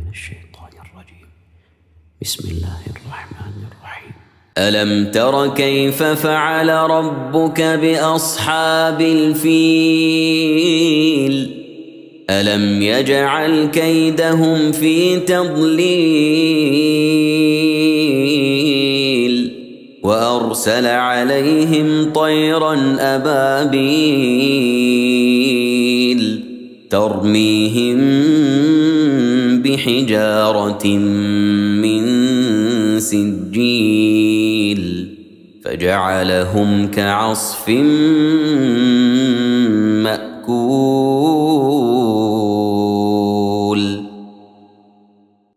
الشيطان الرجيم. بسم الله الرحمن الرحيم. ألم تر كيف فعل ربك بأصحاب الفيل ألم يجعل كيدهم في تضليل وأرسل عليهم طيرا أبابيل ترميهم بحجارة من سجيل فجعلهم كعصف مأكول.